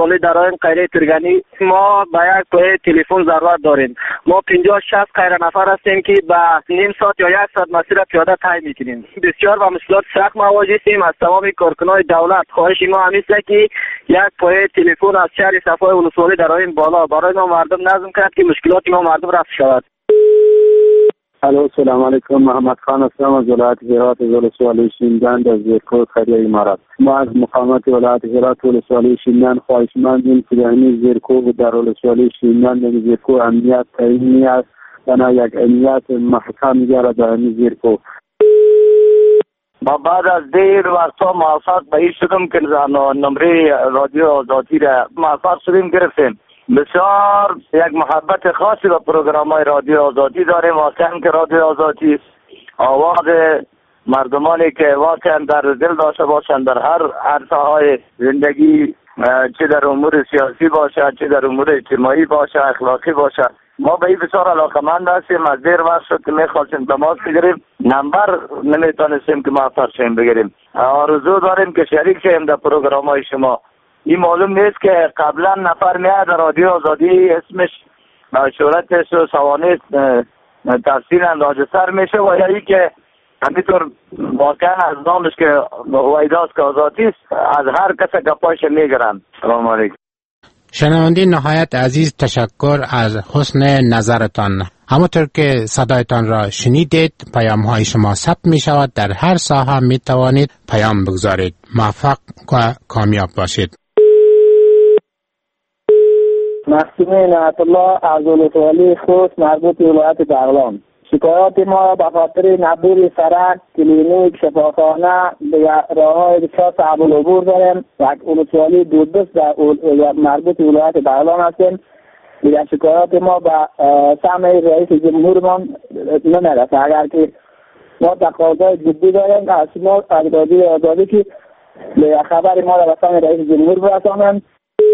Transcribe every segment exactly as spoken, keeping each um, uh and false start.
ولسوالی در این قریه ترگانی ما به یک پای تلفن ضرورت داریم. ما پنجاه شصت قریه نفر هستیم که به نیم ساعت یا یک ساعت مسیر پیاده طی میکنیم. بسیار با مشکلات سخت مواجه هستیم. از تمام کارکنان دولت خواهش ما همیست که یک پای تلفن از شهر صفای ولسوالی در این بالا برای ما مردم نظم کرد که مشکلات ما مردم رفع شود. الو سلام علیکم، محمد خان هستم از ولایت هرات ولسوالی شینگند از زیرکو قریه امارات. ما از مقامات ولایت هرات ولسوالی شینگند خواهشمندیم که در زیرکو در ولسوالی شینگند زیرکو امنیت تعیینی است و یک امنیت محکم گرد در زیرکو. ما بعد از دیر وقتا موفق به این شدم که نمره رادیو آزادی را موفق شدیم گرفتیم. بسیار یک محبت خاصی به پروگرام های رادیو آزادی داریم. واقعا که رادیو آزادی آواز مردمانی که واقعا در دل داشته باشند در هر عرصه های زندگی، چه در امور سیاسی باشه، چه در امور اجتماعی باشه، اخلاقی باشه. ما به این بسیار علاقمند هستیم. از دیر وقت شد که میخواستیم تماس بگیریم، نمبر نمیتونستیم که موفق شیم بگیریم. آرزو داریم که شریک شیم در پروگرام های شما. این معلوم نیست که قبلا نفر میاد در رادیو آزادی اسمش شهرتش و سوانه تفصیل اندازه سر میشه و یا ای که همینطور واقعا از نامش که ویداست که آزادی است از هر کس گپایش میگرن. سلام علیکم. شنونده نهایت عزیز، تشکر از حسن نظرتان. همونطور که صدایتان را شنیدید، پیام های شما ثبت می شود. در هر ساحه می توانید پیام بگذارید. موفق و کامیاب باشید. محسومه نعمت الله از ولسوالی خوست مربوط به ولایت بغلان. شکایات ما به خاطر نبود سرک، کلینیک، شفاخانه به راه‌های بسیار صعب العبور داریم و ولسوالی دودست در مربوط به ولایت بغلان هستیم. دیگر شکایات ما به سمع رئیس جمهورمان نمیرسه. اگر که ما تقاضای جدی داریم از شما از رادیو آزادی که به خبر ما را به سمع رئیس جمهور برسانند.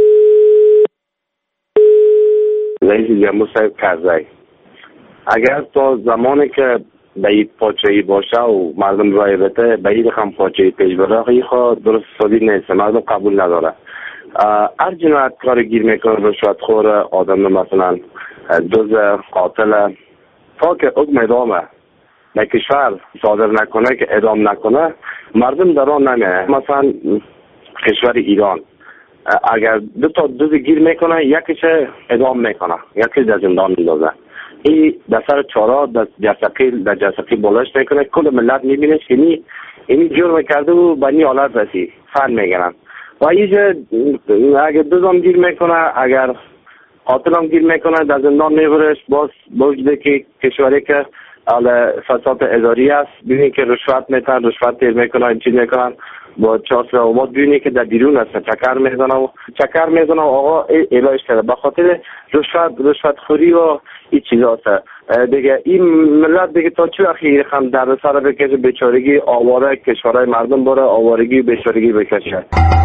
رئیس جمهور صاحب کرزی، اگر تا زمانی که به این پاچه‌ای باشه و مردم رای بده به این رقم پاچه‌ای پیش بره، این خود درست حسابی نیست، مردم قبول نداره. هر جنایت کار گیر میکنه، رشوتخور، آدم مثلا دوز، قاتل، تا که حکم اعدامه در کشور صادر نکنه که اعدام نکنه مردم در آن نمیه. مثلا کشور ایران اگر دو تا دوز گیر میکنه یکیش اعدام میکنه، یکی در زندان میندازه. این در سر چهارا در جسقی در جسقی بلش میکنه. کل ملت میبینه که نی اینی جرم کرده و به نی حالت رسی فن میگنن و اینجا اگر دوزم گیر میکنه، اگر قاتلم گیر میکنه در زندان میبرش. باز بوجده که کشوری که فساد اداری است، ببینید که رشوت میتن، رشوت تیر میکنن، این چیز میکنن با چهار اومد ببینید که در بیرون هستن چکر میزنن و چکر میزنن و آقا الهش کرده به خاطر رشوت رشوت خوری و این چیزا هست دیگه. این ملت دیگه تا چه وقت هم در سر بکشه بیچارگی آواره کشورهای مردم بره آوارگی بیچارگی بکشه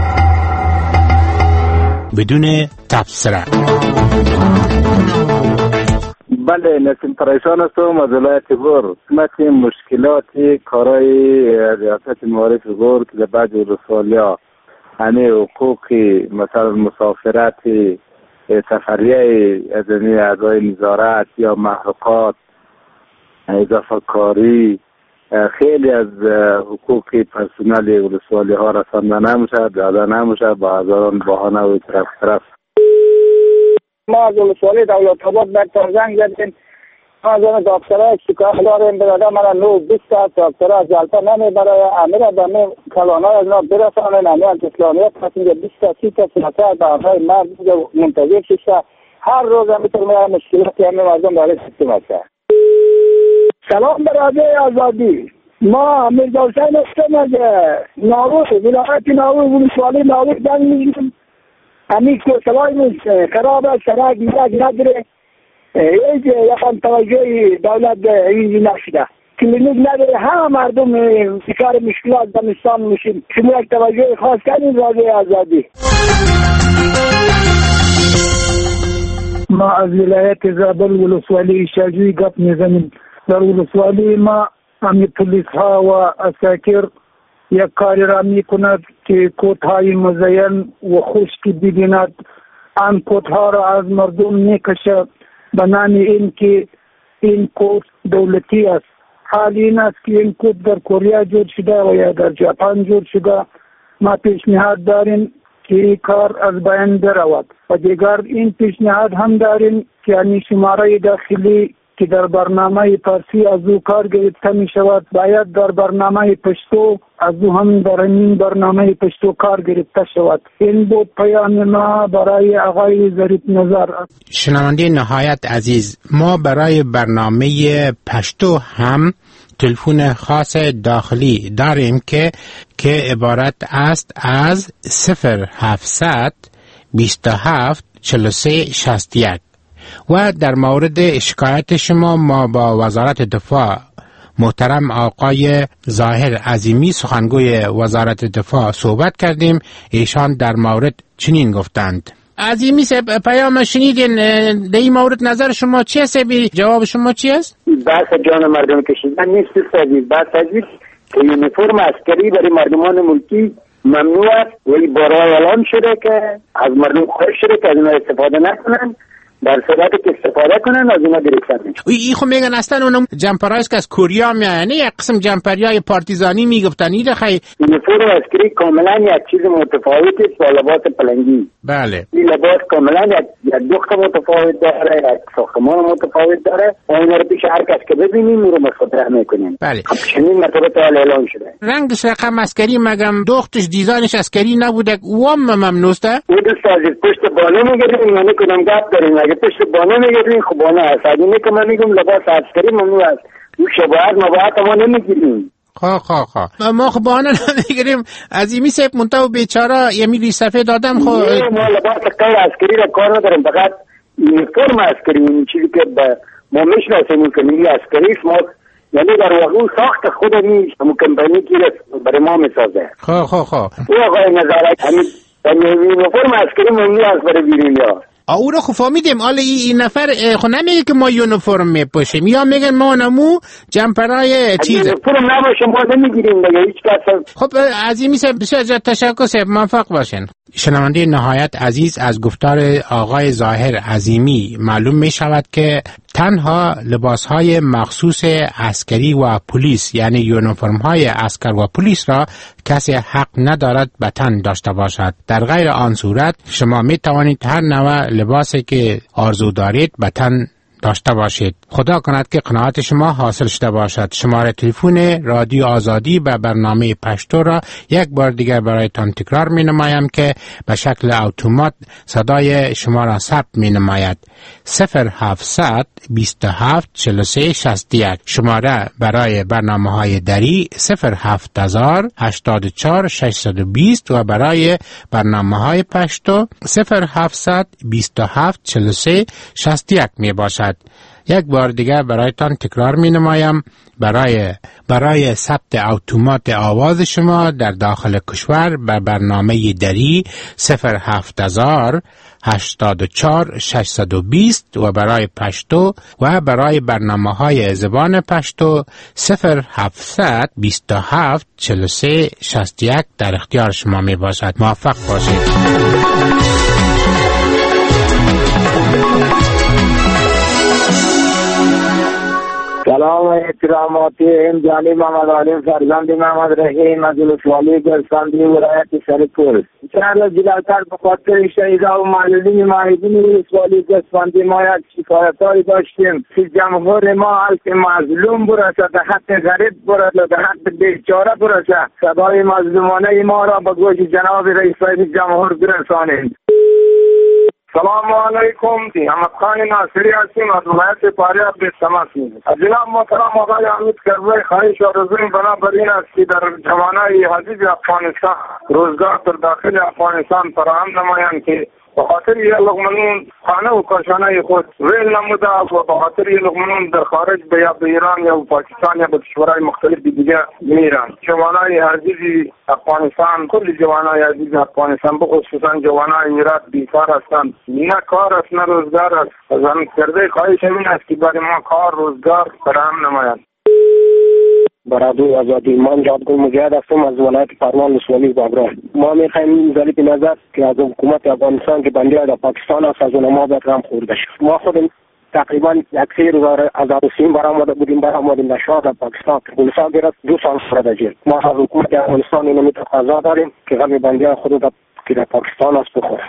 بدون تبصره. بله، نسیم پریشان هستم از ولایت غور. قسمت مشکلات کارهای ریاست معارف غور که در بعض ولسوالی ها همه حقوقی مثلا مسافرت سفریه از این اعضای نظارت یا محروقات اضافه کاری خیلی از حقوقی پرسنل ولسوالی ها رسانده نمیشه، داده نمیشه، با هزاران بهانه و طرف طرف. ما از ولسوالی دولت آباد برتر زنگ زدیم. ما از اون دکترها شکایت داریم برادر من نو بیست ساعت دکترها جلسه نمیبره. امیر دمی کلانای از ما برسانه نمیان اسلامیت پسینجا بیست تا سی تا سیاست به آنهای مرد منتظر ششه. هر روز هم میتونه میاره مشکلاتی همه مردم داره سیستم هسته. سلام برادر آزادی. ما میرزا حسین هستم از ناوه ولایت ناوه ولسوالی ناوه جنگ میگیم. همین که سوای نیست خراب است، سرک میرک نداره. ایج یکم توجه دولت این نشده. کلینیک نداره، همه مردم شکار مشکلات دمستان میشیم. شما یک توجه خاص کنید رادیو آزادی. ما از ولایت زابل ولسوالی شاجوی گپ میزنیم. در ولسوالی ما همین پلیس ها و اساکر یک کاری را می کند که کتهای مزین و خشکی ببیند، آن کتها را از مردم می کشد به نام این که این کت دولتی است. حال این است که این کت در کره جور شده و یا در ژاپن جور شده. ما پیشنهاد داریم که این کار از بین برود و دیگر این پیشنهاد هم داریم که این شماره داخلی که در برنامه فارسی از او کار گرفته می شود باید در برنامه پشتو از او هم در این برنامه پشتو کار گرفته شود. این بود پیام ما برای آقای ظریف نظر. شنونده نهایت عزیز، ما برای برنامه پشتو هم تلفن خاص داخلی داریم که که عبارت است از صفر هفتصد بیست و هفت چهل و سه شصت و یک و در مورد شکایت شما ما با وزارت دفاع محترم آقای ظاهر عظیمی سخنگوی وزارت دفاع صحبت کردیم. ایشان در مورد چنین گفتند: عظیمی صاحب پیام شنیدین، در این مورد نظر شما چی است؟ جواب شما چی است؟ بحث جان مردم کشیدن نیست سازید، بحث سازید که یونیفرم عسکری برای مردمان ملکی ممنوع است و این بارها اعلام شده که از مردم خواهش شده که از اینا استفاده نکنن، در صورتی که استفاده کنن از اینا گرفتن میشه. ای خو میگن اصلا اونم جمپرایست که از کوریا میاد، نه یک قسم جمپریای پارتیزانی میگفتن. این خیلی یونیفرم عسکری کاملا یک چیز متفاوتی است با لباس پلنگی. بله، این لباس کاملا یک یک دخت متفاوت داره، یک ساختمان متفاوت داره. اینا رو پیش هر کس که ببینیم رو مخاطره میکنیم. بله، چنین مرتبه تا اعلان شده. رنگش رقم عسکری مگم دختش دیزاینش عسکری نبوده، وام ممنوع است. او دوست از پشت بالا میگیریم، یعنی کنم گپ داریم، اگه پشت بالا میگیریم خب بالا است، اگه میگم من میگم لباس عسکری ممنوع است، او شباهت مباهت ما نمیگیریم. خواه خواه خواه ما خب بانه نمیگیریم. عظیمی صاحب منتو بیچاره یه میلی صفحه دادم. خب ما لباس کار عسکری را کار نداریم، فقط یونیفرم عسکری، این چیزی که ما میشناسیم که میلی عسکری است، ما یعنی در واقع ساخت خود نیست، همون کمپانی که برای ما میسازه. خواه خواه خواه او آقای نظارت همین یونیفرم عسکری ممنوع است برای بیرونیا. او رو خب فهمیدیم. حالا این نفر خب نمیگه که ما یونیفرم میپوشیم، یا میگن ما نمو جمپرای چیز یونیفرم نباشه ما نمیگیریم دیگه هیچ کس. خب عظیمی صاحب بسیار تشکر صاحب، موفق باشین. شنونده نهایت عزیز، از گفتار آقای ظاهر عظیمی معلوم می شود که تنها لباس های مخصوص عسکری و پلیس یعنی یونیفرم های عسکر و پلیس را کسی حق ندارد به تن داشته باشد. در غیر آن صورت شما می توانید هر نوع لباسی که آرزو دارید به تن داشته باشید. خدا کند که قناعت شما حاصل شده باشد. شماره تلفن رادیو آزادی به برنامه پشتو را یک بار دیگر برایتان تکرار می نمایم که به شکل اتومات صدای شما را ثبت می نماید: صفر هفتصد بیست و هفت چهل و سه شصت و یک. شماره برای برنامه های دری صفر هفت هزار هشتاد و چهار ششصد و بیست و برای برنامه های پشتو صفر هفتصد بیست و هفت چهل و سه شصت و یک می باشد. یک بار دیگر برایتان تکرار می نمایم: برای برای ثبت اتومات آواز شما در داخل کشور بر برنامه دری صفر هفت هزار هشتاد و چهار ششصد و بیست و برای پشتو و برای برنامه های زبان پشتو صفر هفتصد بیست و هفت چهل و سه شصت و یک در اختیار شما می باشد. موفق باشید. سلام احتراماتی این جانی محمد علیم فرزند محمد رحیم از ولسوالی گرساندی ولایت سرپور. چند جلوتر به خاطر شهیدا و معلولین ماهدین ولسوالی گرساندی ما یک شکایتایی داشتیم که جمهور ما حق مظلوم برسد، به حق غریب برسد، به حق بیچاره برسد. صدای مظلومانه ما را به گوش جناب رئیس جمهور برسانید. سلام علیکم. احمد خان ناصری هستیم از ولایت فاریاب به تماس می‌گیرم. از جناب محترم آقای حمید کرزی خواهش و رضایت بنابراین است که در جوانای عزیز افغانستان روزگار در داخل افغانستان فراهم نمایند که به خاطر یه لقمه خانه و کاشانه خود ویل نموده و به خاطر یه لقمه در خارج به یا به ایران یا به پاکستان یا به کشورهای مختلف دیگه میرن. جوانای عزیز افغانستان، کل جوانای عزیز افغانستان به خصوصا جوانای ایران بیکار هستند، نه کار است نه روزگار است. از همین کرده خواهش این است که برای ما کار روزگار فراهم نمایند. برادوی آزادی. من جادگل مجاهد هستم از ولایت فرمان ولسوالی بابران. ما میخوایم ظریف نظر که از حکومت افغانستان که بنده در پاکستان است از اونها باید رم خورده شد. ما خود تقریبا یک سه روز از آروسین برآمده بودیم برآمدیم در شاه در پاکستان پلیسا گرفت دو سال خورده جیل. ما از حکومت افغانستان اینو تقاضا داریم که غم بنده خود در که در پاکستان است بخوره.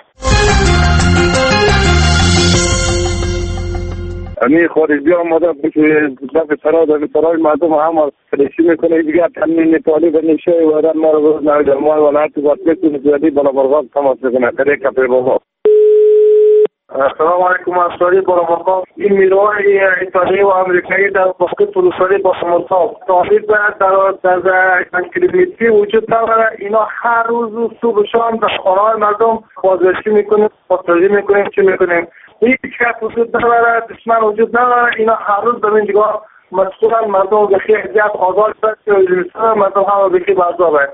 امی خارجی آماده بشه دفع سرا دفع سرای مردم هم فریشی میکنه دیگه تنین نپالی و نشه و در ما رو نرده ما ولایت واسه نزدی بالا برغاب تماس بکنه کره کپی بابا. السلام علیکم اساری بالا این میروهای ایتالیایی و امریکایی در بخت فلوساری با سمرتاب تاریخ در در کیلومتری وجود داره. اینا هر روز صبح و شام در خانه‌های مردم بازرسی میکنیم پاساژی میکنیم چی میکنیم هیچ کس وجود نداره دشمن وجود نداره. اینا هر روز در این جگاه مسئولان مردم بخی احتیاط آزاد شد مردم هم بخی بازابه.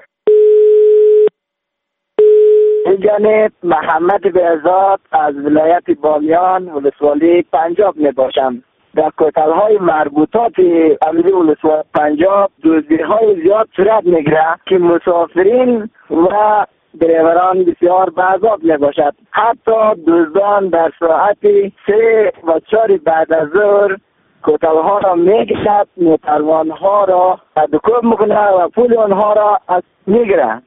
این جانب محمد بهزاد از ولایت بامیان ولسوالی پنجاب می باشم. در کتل های مربوطات امری ولسوالی پنجاب دزدی های زیاد صورت میگیره که مسافرین و دریوران بسیار به عذاب می باشد. حتی دزدان در ساعت سه و چهار بعد از ظهر کتل ها را میکشد، موتروان ها را ادکوب میکنه و پول آنها را از میگیره.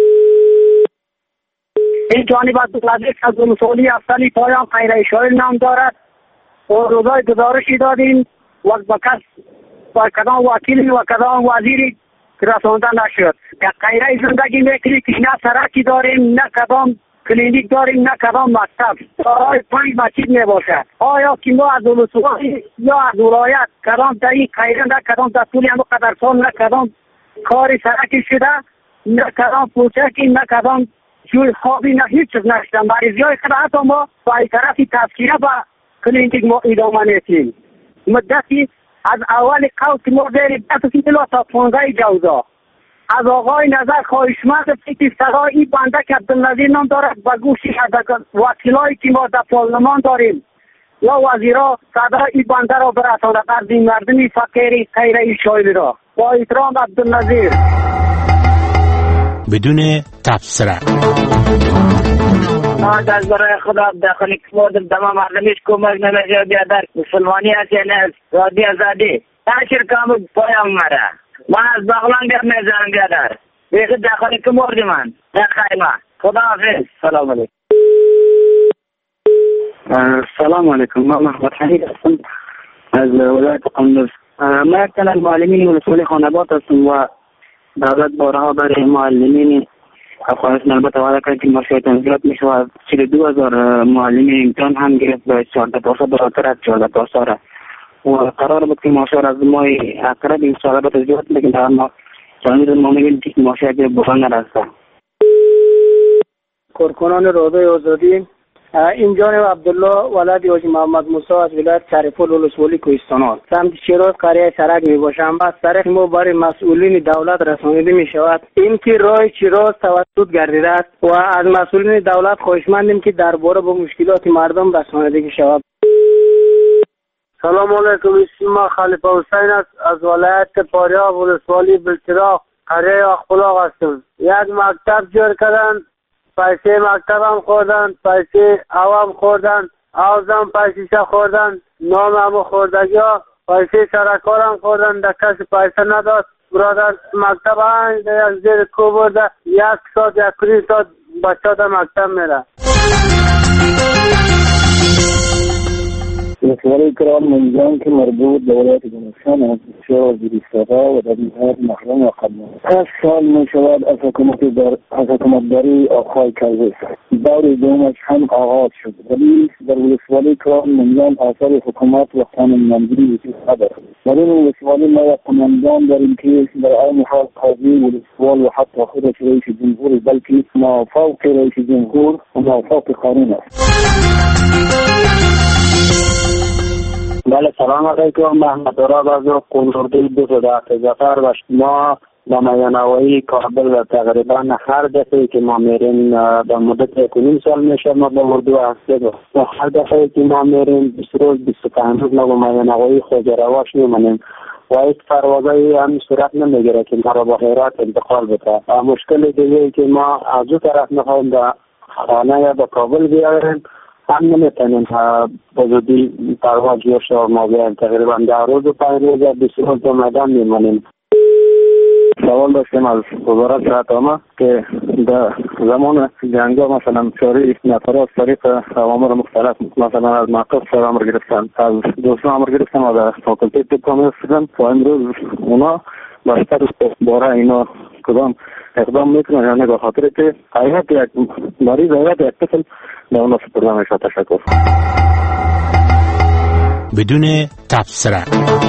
این جانب عبدالعزیز از ولسوالی افتلی پایان خیره شایل نام دارد و روزای گزارشی دادیم وقت به کس و کدام وکیلی و کدام وزیری رسانده نشد. که خیره زندگی میکنی که نه سرکی داریم نه کدام کلینیک داریم نه کدام مکتب دارای پنج مسجد میباشد. آیا که ما از ولسوالی یا از ولایت کدام در این خیره نه کدام دستوری هم قدر سال نه کدام کاری سرکی شده نه کدام پوچکی نه کدام جوی خوابی نه هیچ چیز نشدن. مریضی های خدا حتی ما با این طرفی تذکیره با کلینیک ما ادامه نیستیم. مدتی از اول قوت که ما داریم دستی بلا تا پانزده جوزا از آقای نظر خواهشمند فکر صدا این بنده که عبدالنظیر نام دارد با گوشی وکیلایی که ما در پارلمان داریم یا وزیرا صدا این بنده را برساند از این مردمی فقیری خیره شایل را. با احترام عبدالنظیر. بدون تفسیره ما از برای خدا داخلی کمود دما مردمیش کمک نمیشه بیادر مسلمانی هست یا نه رادی ازادی تاکر کامو پایم مره من از بغلان بیاد میزنم بیادر بیخی داخلی کمودی من در خیمه. خدا حافظ. سلام علیکم. سلام علیکم. من محمد حمید هستم از ولایت قندوز. ما یک تن از معلمین ولسوالی خانبات هستم و دولت بارها برای معلمین افغانستان البته وعده کرد که مشروعیت زیاد میشه و چهل و دو هزار معلم امتحان هم گرفت به چهارده درصد بالاتر از چهارده درصد و قرار بود که معاشر از ماه اقرب این سال البته زیاد لیکن در ما جانب ما میگیم که معاشر بحران نرسته. کارکنان روضه آزادی این جانب عبدالله ولد حاجی محمد موسی از ولایت شریف‌ال ولسوالی کوهستان سمت شیراز قریه سرک می باشم. بس سرک ما برای مسئولین دولت رسانیده می شود. این که راه شیراز توسط گردیده است و از مسئولین دولت خواهشمندیم که درباره با مشکلات مردم رسانیده شود. سلام علیکم. اسم خلیفه حسین است از ولایت پاریاب ولسوالی بلچراغ قریه اخبلاغ هستم. یک مکتب جور کردن، پیسه مکتب هم خوردن، پیسه عوام خوردن، عوضم پیسیشه خوردن، نام همو خوردگی ها پیسه سرکار هم خوردن. در کسی پیسه نداد برادر مکتب هم یک زیر کو برده یک ساعت یک کنی ساعت بچه در مکتب میره. ولسوالی کرام منجان که مربوط به ولایت گلستان است بسیار زیرساده و در نهایت محرم و خدمت. هشت سال می شود از حکومت در از حکومتداری آقای کرزی دور دومش هم آغاز شد ولی در ولسوالی کرام منجان آثار حکومت و قانونمندی وجود ندارد. در این ولسوالی ما یک قانونمندان داریم که در عین حال قاضی ولسوال و حتی خودش رئیس جمهور بلکه ما فوق رئیس جمهور و ما فوق قانون است. بله سلام علیکم. محمد راب از قندوردی دو تا زفر و ما با میانوایی کابل و تقریبا هر دفعه که ما میریم در مدت کنیم سال میشه ما با اردو هسته و هر دفعه که ما میریم بیست روز بیست و پنج روز ما با میانوایی خوجرواش میمانیم و هیچ پروازایی هم صورت نمیگیره که ما را با هرات انتقال بده. مشکل دیگه که ما از دو طرف میخوایم به خانه یا به کابل بیاریم هم نمیتونیم بزودی پرواز جوش و ما بیاریم. تقریبا در روز و پنج روز یا بیست روز دو میدان میمانیم. سوال داشتیم از وزارت صحت که در زمان جنگا مثلا چاری نفر از طریق اوامر مختلف مثلا از موقف سر امر گرفتن، از دوستان امر گرفتن و در فاکلته طب کامل شدن و امروز اونا بستر باره اینا کدام اقدام میکنن یعنی به خاطر که حیات یک مریض حیات یک طفل به اونا سپرده میشه. تشکر. بدون تبصره.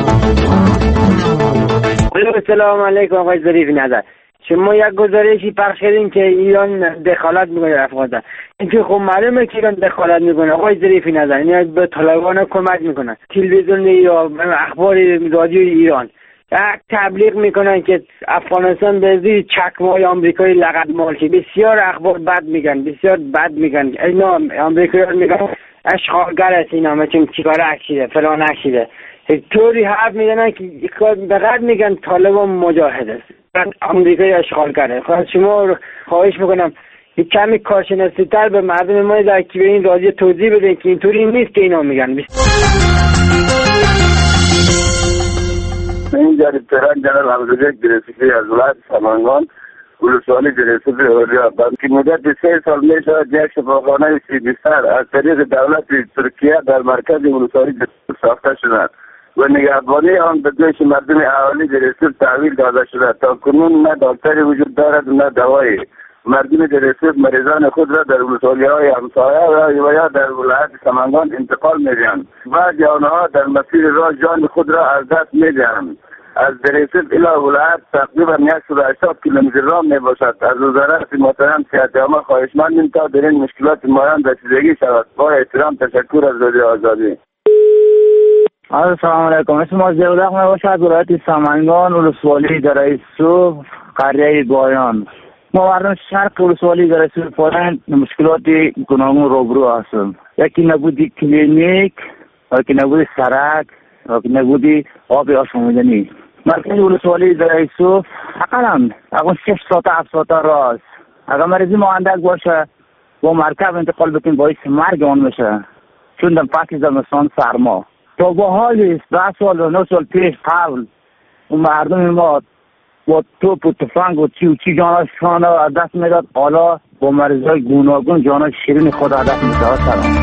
سلام علیکم آقای ظریف نظر. شما یک گزارشی پخش کردین که ایران دخالت میکنه در افغانستان. اینکه خب معلومه که ایران دخالت میکنه. آقای ظریف نظر یعنی به طالبان کمک میکنه. تلویزیون یا اخبار رادیو ایران یک تبلیغ میکنن که افغانستان به زیر چکمه‌های آمریکایی لغت مال شه. بسیار اخبار بد میگن، بسیار بد میگن. اینا آمریکایی‌ها میگن اشغالگر است اینا، مثلا چیکار اکشیده فلان اکشیده. طوری حرف میزنن که بقدر میگن طالبان مجاهد است، آمریکایی اشغالگره. خواهد شما خواهش میکنم یک کمی کارشناسی تر به مردم ما در که به این رادیو توضیح بدین که اینطوری نیست که اینا میگن. این جانب تهران جنرال حمزه گرسیفی از ولایت سمنگان ولسوالی گرسیفی اولیا که مدت سه سال میشه یک شفاخانه سی بستر از طریق دولت ترکیه در مرکز ولسوالی ساخته شده و نگهبانی آن به دوش مردم اهالی گرسیف تحویل داده شده. تا کنون نه دکتری وجود دارد نه دوایی. مردم گرسیف مریضان خود را در ولسوالی های همسایه و یا در ولایت سمنگان انتقال میدهند. بعضی آنها در مسیر راه جان خود را از دست میدهند. از گرسیف الی ولایت تقریبا صد و هشتاد کیلومتر راه می باشد. از وزارت محترم صحت عامه خواهشمندیم تا در این مشکلات مایان رسیدگی شود. با احترام تشکر از رادیو آزادی. السلام علیکم. اسم ما زیادق می باشد ولایت سمنگان ولسوالی در صوف قریه بایان. ما مردم شرق ولسوالی در صوف پایان مشکلات گوناگون روبرو هستیم. یکی نبودی کلینیک، یکی نبودی سرک، یکی نبودی آب آشامیدنی. مرکز ولسوالی در صوف حقا اگه شش ساعت هفت ساعت راست. اگر مریضی ما اندک باشه با مرکب انتقال بکنیم باعث مرگ آن میشه، چون در پاکی زمستان سرما. تا با حالی ده سال و نه سال پیش قبل اون مردم ما با توپ و تفنگ و چی و چی جانشان از دست میداد، حالا با مریضای گوناگون جانش شیرین خود از دست میداد. سلام.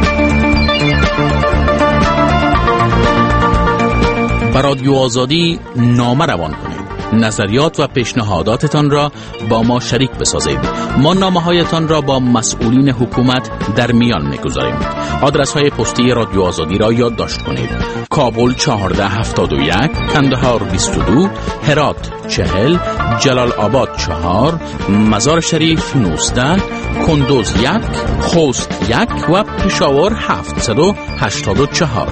به رادیو آزادی نامه روان کنید. نظریات و پیشنهاداتتان را با ما شریک بسازید. ما نامه‌هایتان را با مسئولین حکومت در میان می‌گذاریم. آدرس های پستی رادیو آزادی را یادداشت کنید. کابل چهارده هفتاد و یک، کندهار بیست و دو، هرات چهل، جلال آباد چهار، مزار شریف نوزده، کندوز یک، خوست یک و پشاور هفتصد و هشتاد و چهار.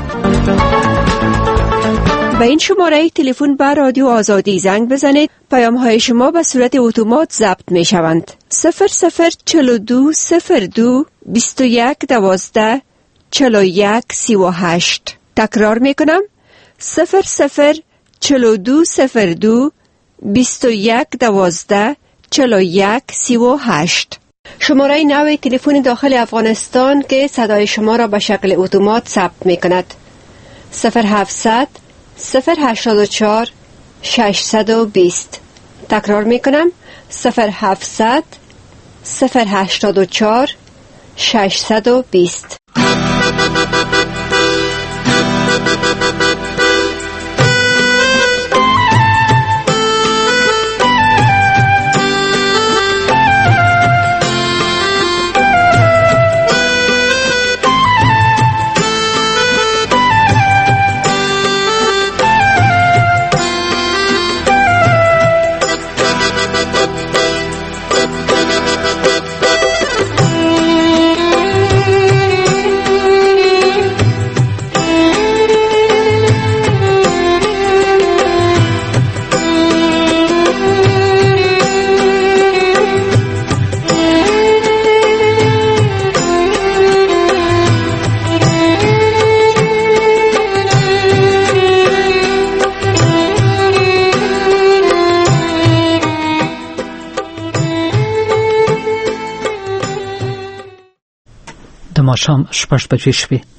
به این شماره تلفن به رادیو آزادی زنگ بزنید. پیام های شما به صورت اتومات ضبط می شوند. صفر صفر چلو دو صفر دو بیست و یک دوازده چلو یک سی و هشت. تکرار می کنم. صفر صفر چلو دو صفر دو بیست و یک دوازده چلو یک سی و هشت. شماره نوی تلفن داخل افغانستان که صدای شما را به شکل اتومات ثبت می کند. صفر هفتصد صفر هشتاد و چهار ششصد و بیست. تکرار می کنم. صفر هفتصد صفر هشتاد و چهار ششصد و بیست. شام شپږ بجې شوې.